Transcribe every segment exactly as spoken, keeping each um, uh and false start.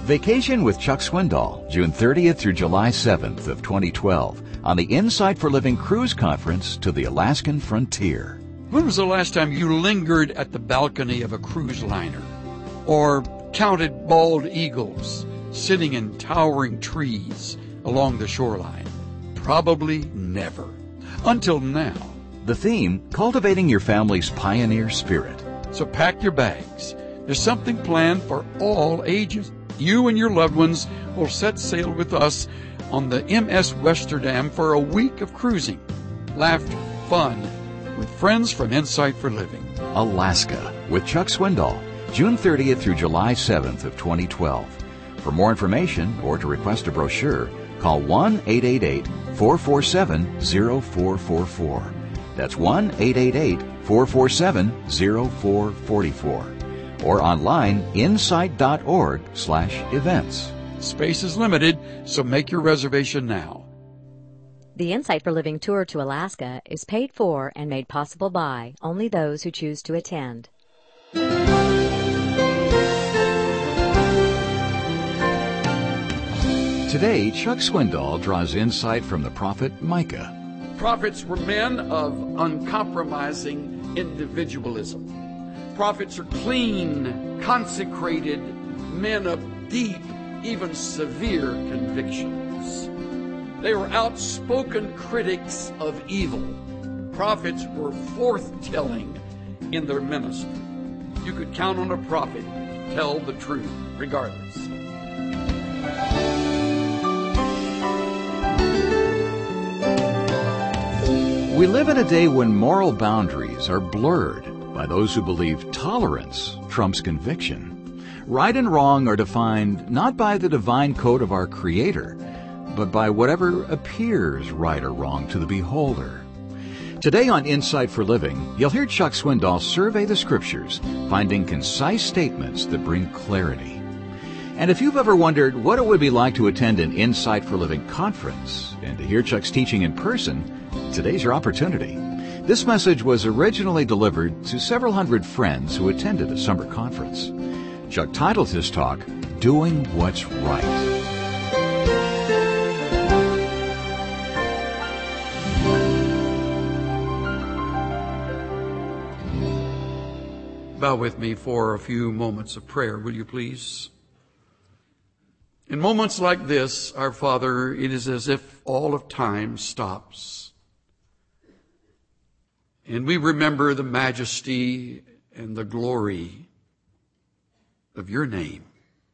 Vacation with Chuck Swindoll, June thirtieth through July seventh of twenty twelve, on the Insight for Living Cruise Conference to the Alaskan frontier. When was the last time you lingered at the balcony of a cruise liner? Or counted bald eagles sitting in towering trees along the shoreline? Probably never. Until now. The theme, cultivating your family's pioneer spirit. So pack your bags. There's something planned for all ages. You and your loved ones will set sail with us on the M S Westerdam for a week of cruising, laughter, fun, with friends from Insight for Living. Alaska with Chuck Swindoll, June thirtieth through July seventh of twenty twelve. For more information or to request a brochure, call one eight eight eight, four four seven, zero four four four. That's one eight eight eight, four four seven, zero four four four. Or online, insight.org slash events. Space is limited, so make your reservation now. The Insight for Living tour to Alaska is paid for and made possible by only those who choose to attend. Today, Chuck Swindoll draws insight from the prophet Micah. Prophets were men of uncompromising individualism. Prophets are clean, consecrated men of deep, even severe convictions. They were outspoken critics of evil. Prophets were forth-telling in their ministry. You could count on a prophet to tell the truth, regardless. We live in a day when moral boundaries are blurred by those who believe tolerance trumps conviction. Right and wrong are defined not by the divine code of our Creator, but by whatever appears right or wrong to the beholder. Today on Insight for Living, you'll hear Chuck Swindoll survey the Scriptures, finding concise statements that bring clarity. And if you've ever wondered what it would be like to attend an Insight for Living conference and to hear Chuck's teaching in person, today's your opportunity. This message was originally delivered to several hundred friends who attended a summer conference. Chuck titled his talk, Doing What's Right. Bow with me for a few moments of prayer, will you please? In moments like this, our Father, it is as if all of time stops. And we remember the majesty and the glory of your name.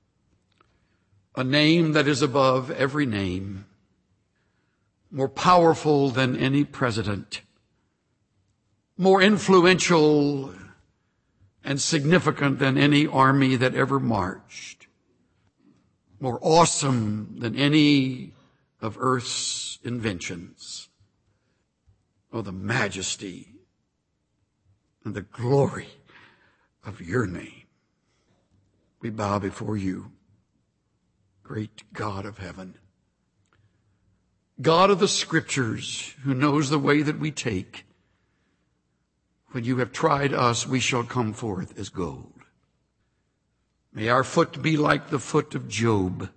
A name that is above every name, more powerful than any president, more influential and significant than any army that ever marched, more awesome than any of earth's inventions. Oh, the majesty and the glory of your name. We bow before you, great God of heaven, God of the Scriptures, who knows the way that we take. When you have tried us, we shall come forth as gold. May our foot be like the foot of Job.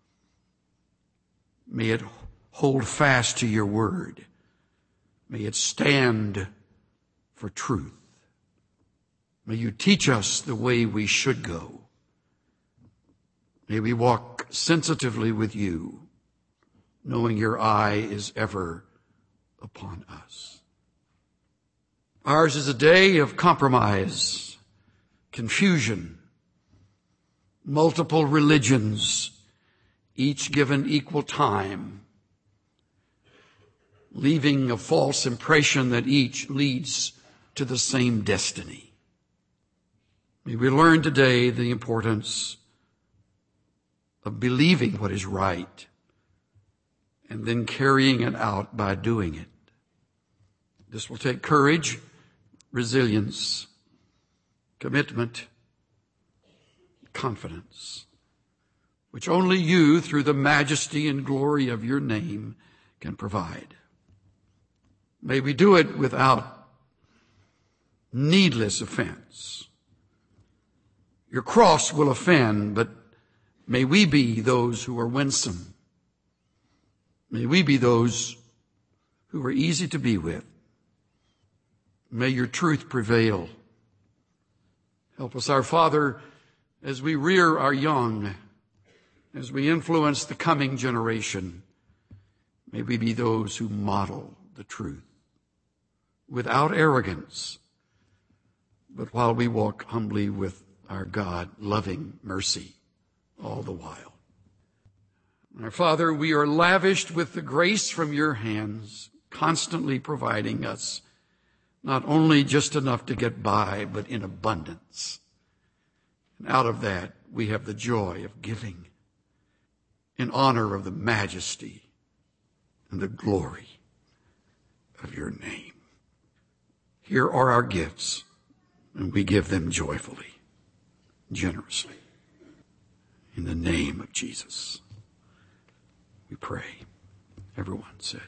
May it hold fast to your word. May it stand for truth. May you teach us the way we should go. May we walk sensitively with you, knowing your eye is ever upon us. Ours is a day of compromise, confusion, multiple religions, each given equal time, leaving a false impression that each leads to the same destiny. May we learn today the importance of believing what is right and then carrying it out by doing it. This will take courage, resilience, commitment, confidence, which only you, through the majesty and glory of your name, can provide. May we do it without needless offense. Your cross will offend, but May we be those who are winsome. May we be those who are easy to be with. May your truth prevail. Help us, our Father, as we rear our young, as we influence the coming generation. May we be those who model the truth without arrogance, but while we walk humbly with our God, loving mercy all the while. Our Father, we are lavished with the grace from your hands, constantly providing us not only just enough to get by, but in abundance. And out of that, we have the joy of giving in honor of the majesty and the glory of your name. Here are our gifts, and we give them joyfully, generously. In the name of Jesus, we pray. Everyone said.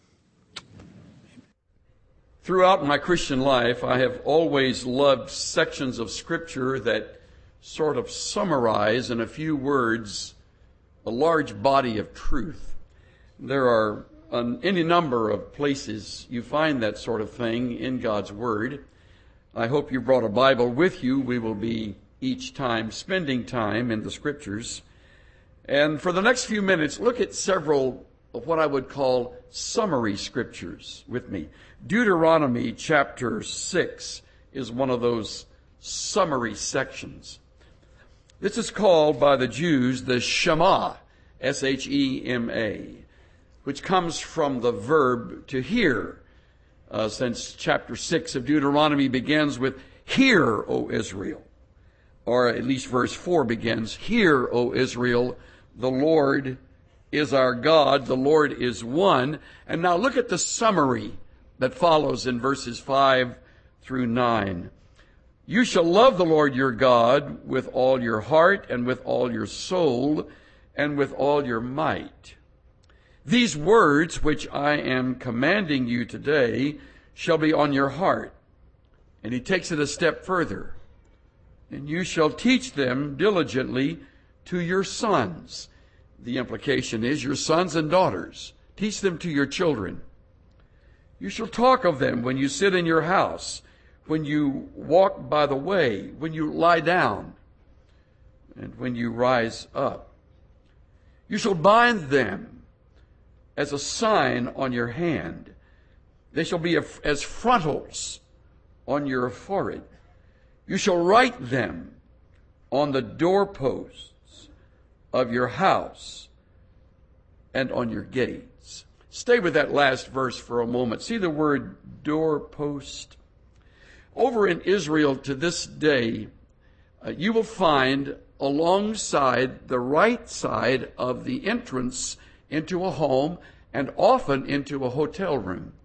Throughout my Christian life, I have always loved sections of Scripture that sort of summarize in a few words a large body of truth. There are an, any number of places you find that sort of thing in God's Word. I hope you brought a Bible with you. We will be each time spending time in the Scriptures. And for the next few minutes, look at several of what I would call summary Scriptures with me. Deuteronomy chapter six is one of those summary sections. This is called by the Jews the Shema, S H E M A, which comes from the verb to hear, uh, since chapter six of Deuteronomy begins with, "Hear, O Israel," or at least verse four begins, "Hear, O Israel, the Lord is our God, the Lord is one." And now look at the summary that follows in verses five through nine. "You shall love the Lord your God with all your heart and with all your soul and with all your might. These words which I am commanding you today shall be on your heart." And he takes it a step further. "And you shall teach them diligently to your sons." The implication is your sons and daughters. Teach them to your children. "You shall talk of them when you sit in your house, when you walk by the way, when you lie down, and when you rise up. You shall bind them as a sign on your hand. They shall be as frontals on your forehead. You shall write them on the doorposts of your house and on your gates." Stay with that last verse for a moment. See the word doorpost? Over in Israel to this day, uh, you will find alongside the right side of the entrance into a home and often into a hotel room,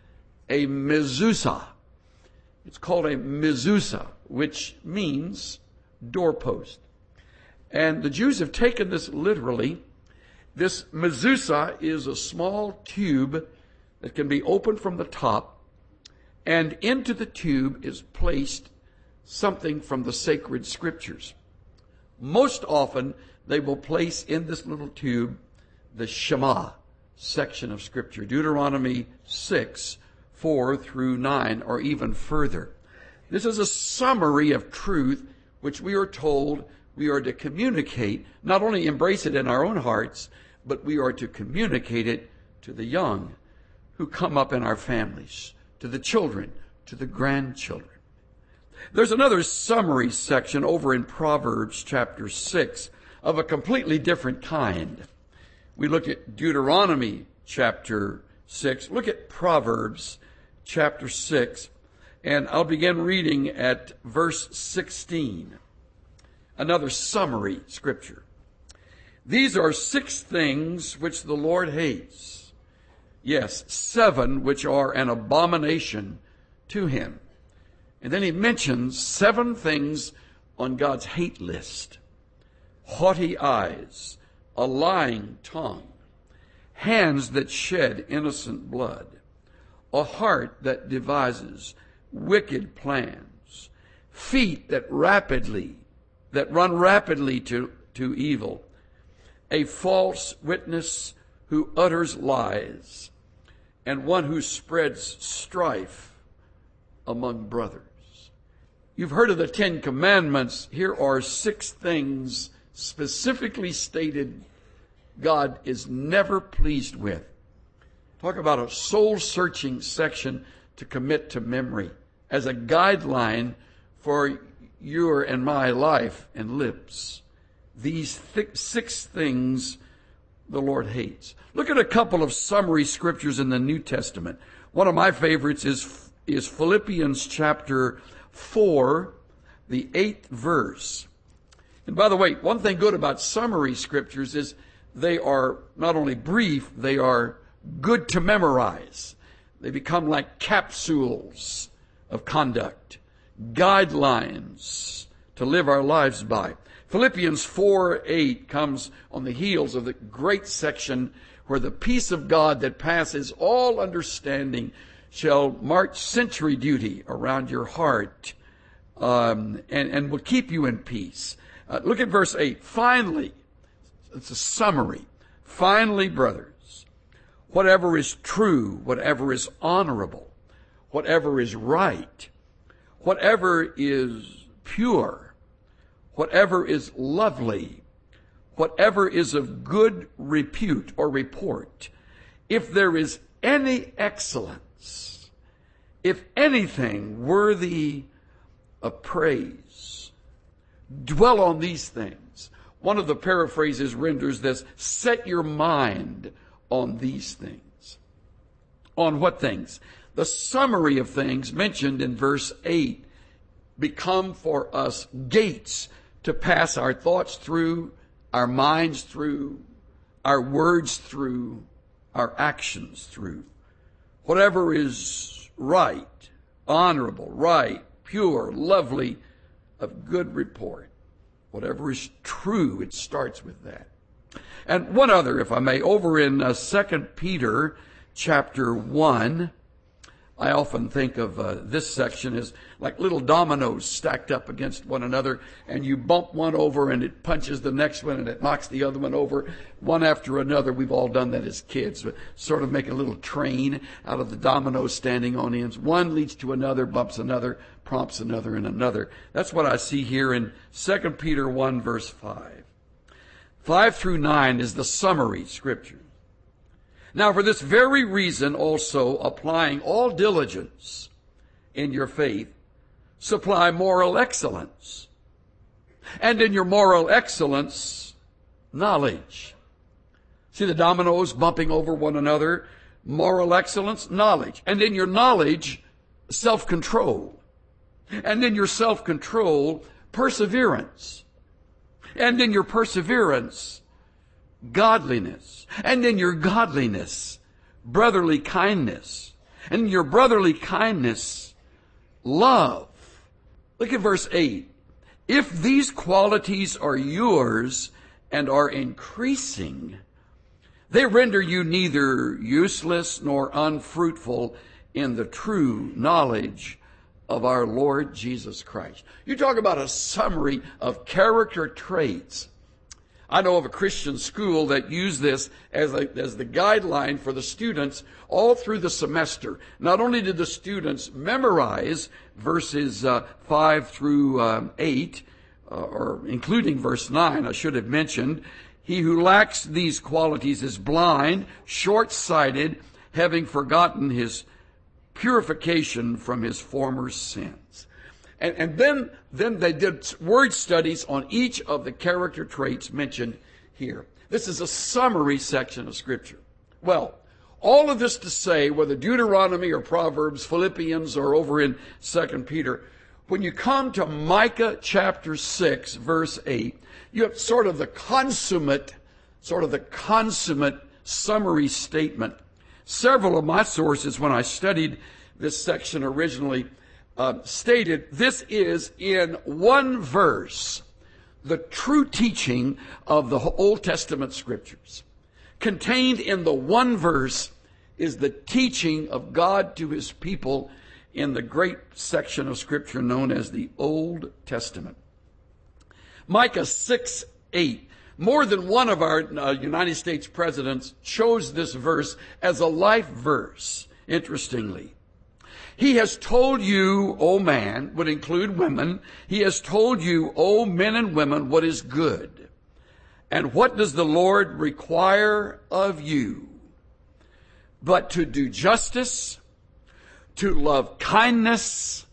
a mezuzah. It's called a mezuzah, which means doorpost. And the Jews have taken this literally. This mezuzah is a small tube that can be opened from the top, and into the tube is placed something from the sacred scriptures. Most often, they will place in this little tube the Shema section of Scripture, Deuteronomy six, four through nine, or even further. This is a summary of truth which we are told we are to communicate, not only embrace it in our own hearts, but we are to communicate it to the young who come up in our families, to the children, to the grandchildren. There's another summary section over in Proverbs chapter six of a completely different kind. We look at Deuteronomy chapter six. Look at Proverbs chapter six, and I'll begin reading at verse sixteen. Another summary scripture. "These are six things which the Lord hates. Yes, seven which are an abomination to him." And then he mentions seven things on God's hate list. Haughty eyes, a lying tongue, hands that shed innocent blood, a heart that devises wicked plans, feet that rapidly, that run rapidly to, to evil, a false witness who utters lies, and one who spreads strife among brothers. You've heard of the Ten Commandments. Here are six things specifically stated God is never pleased with. Talk about a soul-searching section to commit to memory as a guideline for your and my life and lips. These th- six things the Lord hates. Look at a couple of summary scriptures in the New Testament. One of my favorites is, is Philippians chapter four, the eighth verse. And by the way, one thing good about summary scriptures is they are not only brief, they are good to memorize. They become like capsules of conduct, guidelines to live our lives by. Philippians four eight comes on the heels of the great section where the peace of God that passes all understanding shall march sentry duty around your heart um, and, and will keep you in peace. Uh, look at verse eight. Finally, it's a summary. Finally, brothers, whatever is true, whatever is honorable, whatever is right, whatever is pure, whatever is lovely, whatever is of good repute or report, if there is any excellence, if anything worthy of praise, dwell on these things. One of the paraphrases renders this, set your mind on these things. On what things? The summary of things mentioned in verse eight become for us gates to pass our thoughts through, our minds through, our words through, our actions through. Whatever is right, honorable, right, pure, lovely, of good report. Whatever is true, it starts with that. And one other, if I may, over in uh, Second Peter chapter one, I often think of uh, this section as like little dominoes stacked up against one another, and you bump one over and it punches the next one and it knocks the other one over, one after another. We've all done that as kids, but sort of make a little train out of the dominoes standing on ends. One leads to another, bumps another, prompts another and another. That's what I see here in Second Peter one verse five. Five through nine is the summary scripture. Now, for this very reason also, applying all diligence in your faith, supply moral excellence. And in your moral excellence, knowledge. See the dominoes bumping over one another? Moral excellence, knowledge. And in your knowledge, self-control. And in your self-control, perseverance. And in your perseverance, godliness. And in your godliness, brotherly kindness. And in your brotherly kindness, love. Look at verse eight. If these qualities are yours and are increasing, they render you neither useless nor unfruitful in the true knowledge of our Lord Jesus Christ. You talk about a summary of character traits. I know of a Christian school that used this as, a, as the guideline for the students all through the semester. Not only did the students memorize verses uh, five through um, eight, uh, or including verse nine, I should have mentioned, he who lacks these qualities is blind, short-sighted, having forgotten his purification from his former sins. And, and then, then they did word studies on each of the character traits mentioned here. This is a summary section of Scripture. Well, all of this to say, whether Deuteronomy or Proverbs, Philippians, or over in Second Peter, when you come to Micah chapter six, verse eight, you have sort of the consummate, sort of the consummate summary statement. Several of my sources, when I studied this section originally, Uh, stated this is in one verse the true teaching of the Old Testament scriptures. Contained in the one verse is the teaching of God to his people in the great section of scripture known as the Old Testament. Micah six eight. More than one of our uh, United States presidents chose this verse as a life verse, interestingly. He has told you, O man, would include women, he has told you, O men and women, what is good. And what does the Lord require of you? But to do justice, to love kindness,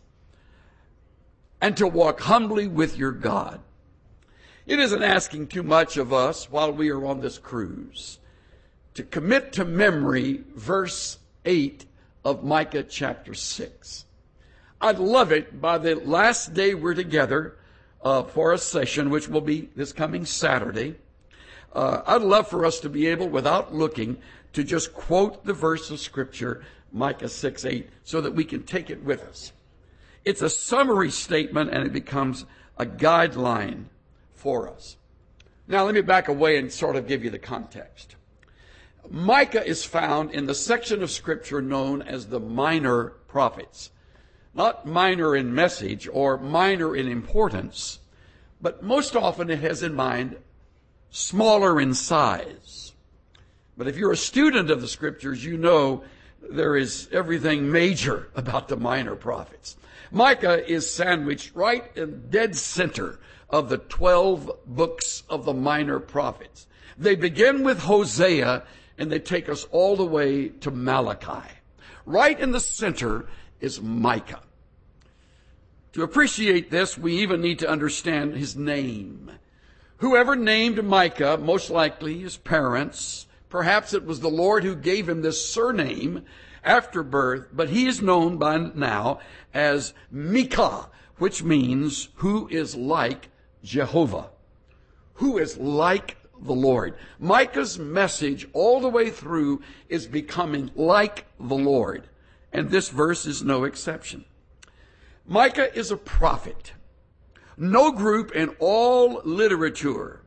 and to walk humbly with your God. It isn't asking too much of us while we are on this cruise to commit to memory verse eight of Micah chapter six. I'd love it by the last day we're together uh, for a session, which will be this coming Saturday. Uh, I'd love for us to be able, without looking, to just quote the verse of Scripture, Micah six eight, so that we can take it with us. It's a summary statement, and it becomes a guideline for us. Now, let me back away and sort of give you the context. Micah is found in the section of Scripture known as the minor prophets. Not minor in message or minor in importance, but most often it has in mind smaller in size. But if you're a student of the Scriptures, you know there is everything major about the minor prophets. Micah is sandwiched right in dead center of the twelve books of the minor prophets. They begin with Hosea and they take us all the way to Malachi. Right in the center is Micah. To appreciate this, we even need to understand his name. Whoever named Micah, most likely his parents, perhaps it was the Lord who gave him this surname after birth, but he is known by now as Micah, which means who is like Jehovah, who is like the Lord. Micah's message all the way through is becoming like the Lord, and this verse is no exception. Micah is a prophet. No group in all literature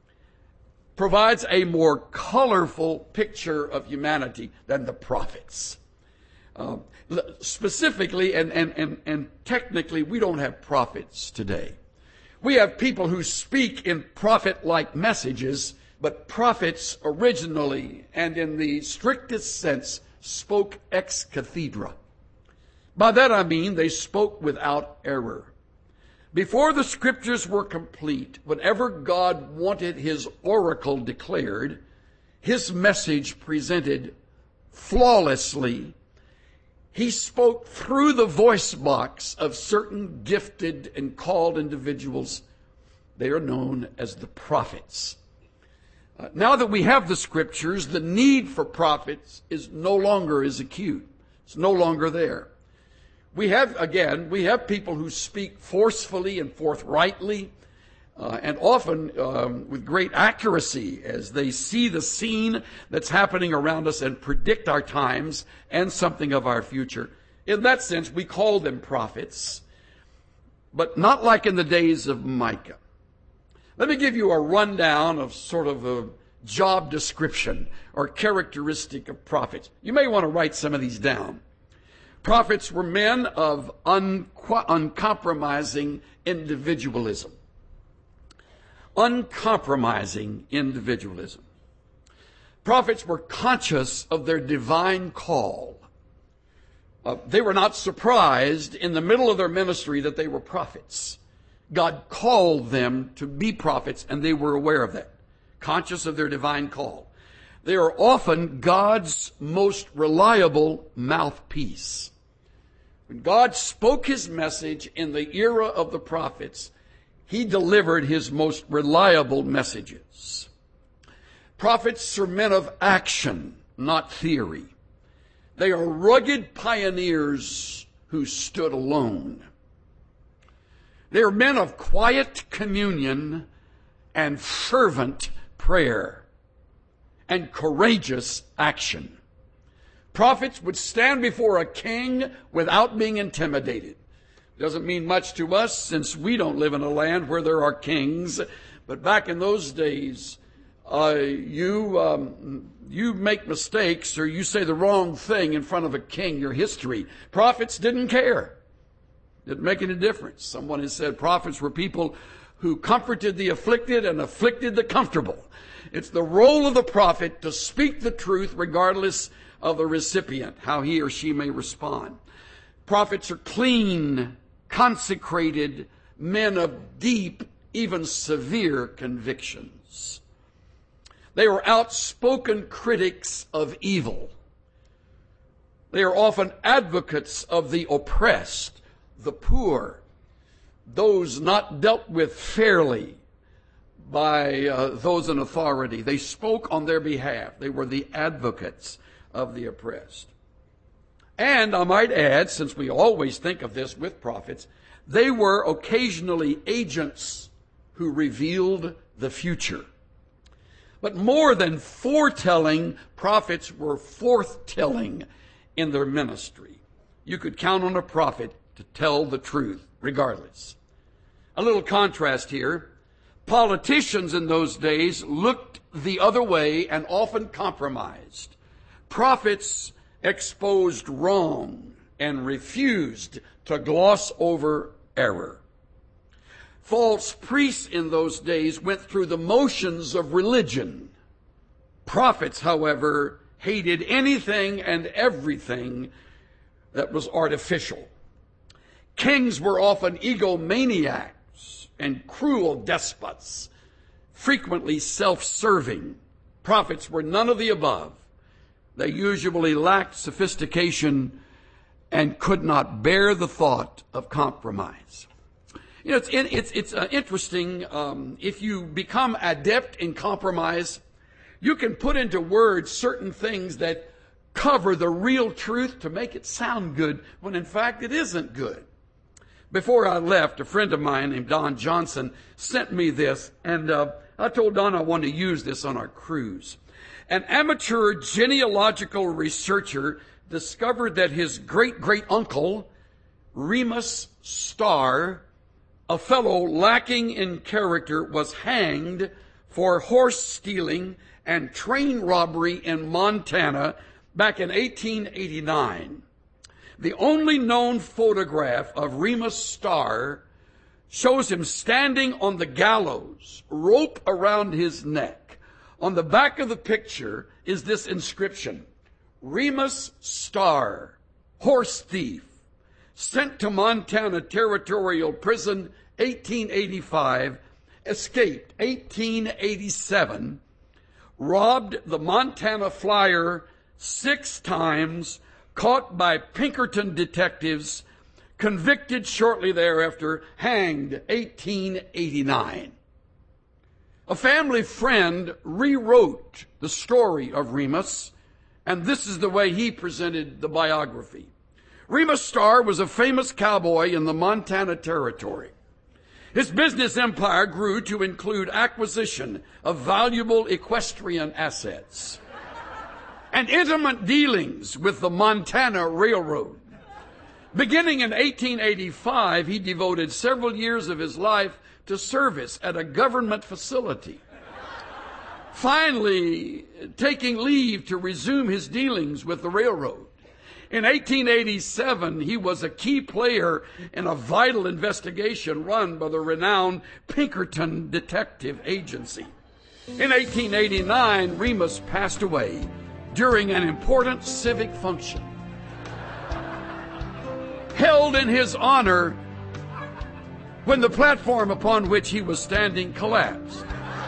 provides a more colorful picture of humanity than the prophets. Uh, specifically and, and, and, and technically, we don't have prophets today. We have people who speak in prophet-like messages, but prophets originally and in the strictest sense spoke ex cathedra. By that I mean they spoke without error. Before the Scriptures were complete, whenever God wanted his oracle declared, his message presented flawlessly. He spoke through the voice box of certain gifted and called individuals. They are known as the prophets. Uh, now that we have the Scriptures, the need for prophets is no longer as acute. It's no longer there. We have, again, we have people who speak forcefully and forthrightly, uh, and often um, with great accuracy as they see the scene that's happening around us and predict our times and something of our future. In that sense, we call them prophets, but not like in the days of Micah. Let me give you a rundown of sort of a job description or characteristic of prophets. You may want to write some of these down. Prophets were men of un- uncompromising individualism. Uncompromising individualism. Prophets were conscious of their divine call. Uh, they were not surprised in the middle of their ministry that they were prophets. God called them to be prophets, and they were aware of that, conscious of their divine call. They are often God's most reliable mouthpiece. When God spoke his message in the era of the prophets, he delivered his most reliable messages. Prophets are men of action, not theory. They are rugged pioneers who stood alone. They are men of quiet communion and fervent prayer and courageous action. Prophets would stand before a king without being intimidated. Doesn't mean much to us since we don't live in a land where there are kings. But back in those days, uh, you um, you make mistakes or you say the wrong thing in front of a king, your history. Prophets didn't care. Didn't make any difference. Someone has said prophets were people who comforted the afflicted and afflicted the comfortable. It's the role of the prophet to speak the truth regardless of the recipient, how he or she may respond. Prophets are clean, consecrated men of deep, even severe convictions. They are outspoken critics of evil. They are often advocates of the oppressed, the poor, those not dealt with fairly by uh, those in authority. They spoke on their behalf. They were the advocates of the oppressed. And I might add, since we always think of this with prophets, they were occasionally agents who revealed the future. But more than foretelling, prophets were forthtelling in their ministry. You could count on a prophet to tell the truth, regardless. A little contrast here. Politicians in those days looked the other way and often compromised. Prophets exposed wrong and refused to gloss over error. False priests in those days went through the motions of religion. Prophets, however, hated anything and everything that was artificial. Kings were often egomaniacs and cruel despots, frequently self-serving. Prophets were none of the above. They usually lacked sophistication and could not bear the thought of compromise. You know, it's it's it's uh, interesting. Um, if you become adept in compromise, you can put into words certain things that cover the real truth to make it sound good, when in fact it isn't good. Before I left, a friend of mine named Don Johnson sent me this, and uh, I told Don I wanted to use this on our cruise. An amateur genealogical researcher discovered that his great-great-uncle, Remus Starr, a fellow lacking in character, was hanged for horse stealing and train robbery in Montana back in eighteen eighty-nine. The only known photograph of Remus Starr shows him standing on the gallows, rope around his neck. On the back of the picture is this inscription: Remus Starr, horse thief, sent to Montana Territorial Prison eighteen eighty-five, escaped eighteen eighty-seven, robbed the Montana Flyer six times, caught by Pinkerton detectives, convicted shortly thereafter, hanged eighteen eighty-nine. A family friend rewrote the story of Remus, and this is the way he presented the biography. Remus Starr was a famous cowboy in the Montana Territory. His business empire grew to include acquisition of valuable equestrian assets and intimate dealings with the Montana Railroad. Beginning in eighteen eighty-five, he devoted several years of his life to service at a government facility. Finally, taking leave to resume his dealings with the railroad. In eighteen eighty-seven, he was a key player in a vital investigation run by the renowned Pinkerton Detective Agency. In eighteen eighty-nine, Remus passed away during an important civic function held in his honor when the platform upon which he was standing collapsed.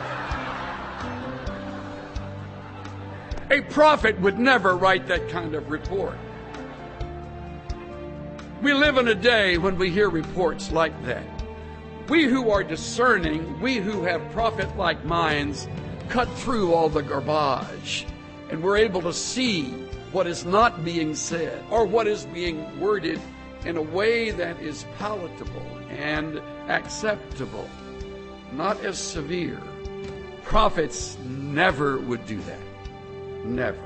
A prophet would never write that kind of report. We live in a day when we hear reports like that. We who are discerning, we who have prophet-like minds, cut through all the garbage, and we're able to see what is not being said or what is being worded in a way that is palatable and acceptable, not as severe. Prophets never would do that. Never.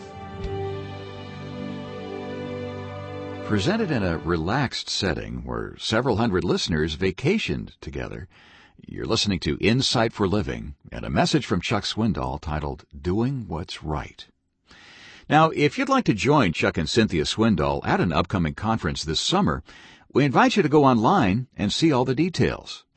Presented in a relaxed setting where several hundred listeners vacationed together, you're listening to Insight for Living and a message from Chuck Swindoll titled Doing What's Right. Now, if you'd like to join Chuck and Cynthia Swindoll at an upcoming conference this summer, we invite you to go online and see all the details.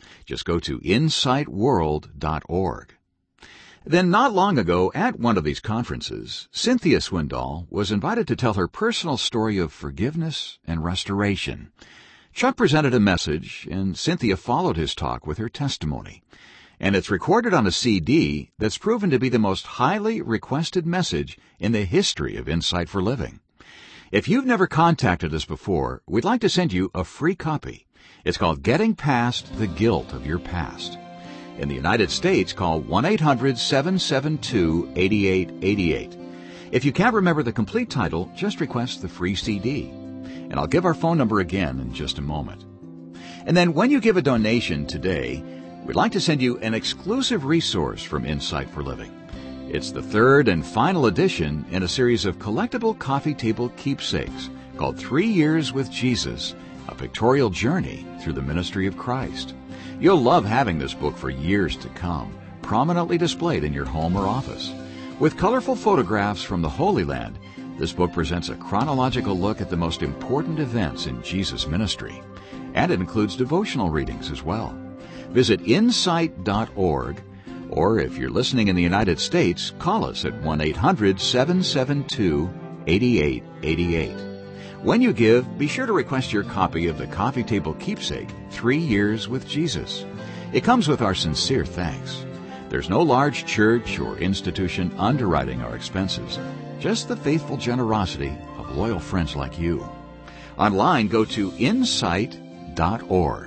Just go to insight world dot org. Then not long ago, at one of these conferences, Cynthia Swindoll was invited to tell her personal story of forgiveness and restoration. Chuck presented a message, and Cynthia followed his talk with her testimony. And it's recorded on a C D that's proven to be the most highly requested message in the history of Insight for Living. If you've never contacted us before, we'd like to send you a free copy. It's called Getting Past the Guilt of Your Past. In the United States, call one eight hundred seven seven two eight eight eight eight. If you can't remember the complete title, just request the free C D. And I'll give our phone number again in just a moment. And then when you give a donation today, we'd like to send you an exclusive resource from Insight for Living. It's the third and final edition in a series of collectible coffee table keepsakes called Three Years with Jesus, a pictorial journey through the ministry of Christ. You'll love having this book for years to come, prominently displayed in your home or office. With colorful photographs from the Holy Land, this book presents a chronological look at the most important events in Jesus' ministry. And it includes devotional readings as well. Visit insight dot org, or if you're listening in the United States, call us at one eight hundred seven seven two eight eight eight eight. When you give, be sure to request your copy of the coffee table keepsake, Three Years with Jesus. It comes with our sincere thanks. There's no large church or institution underwriting our expenses, just the faithful generosity of loyal friends like you. Online, go to insight dot org.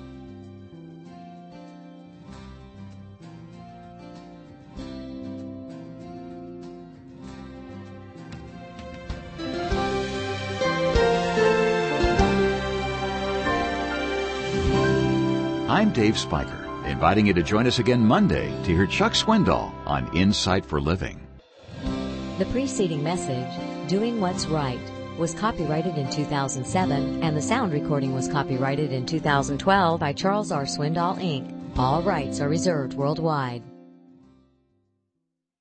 I'm Dave Spiker, inviting you to join us again Monday to hear Chuck Swindoll on Insight for Living. The preceding message, Doing What's Right, was copyrighted in two thousand seven, and the sound recording was copyrighted in two thousand twelve by Charles R. Swindoll, Incorporated. All rights are reserved worldwide.